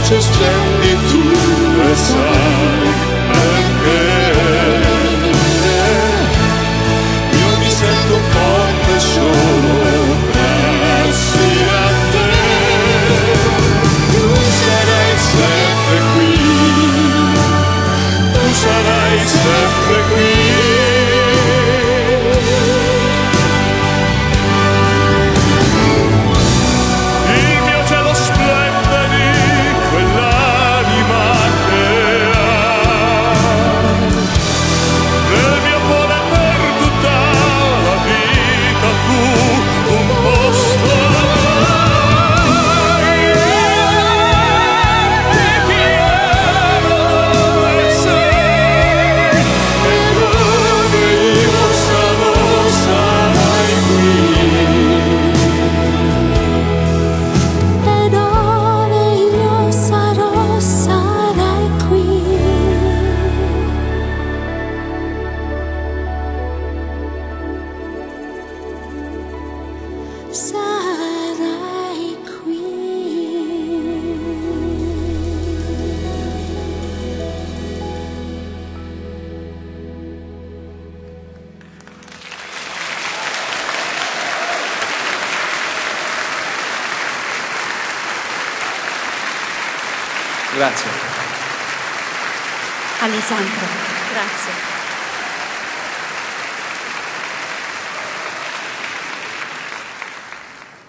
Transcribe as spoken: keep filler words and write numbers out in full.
voce splendi tu e sai perché io mi sento forte solo grazie a te. Tu sarai sempre qui, tu sarai sempre qui. Il mio cielo splende di quell'anima che ha, nel mio cuore per tutta la vita tu un posto avrai. Ti chiedo essere e dove io sarò sarai qui. E dove io sarò, sarai qui. Sarai qui. Grazie. Alessandro, grazie.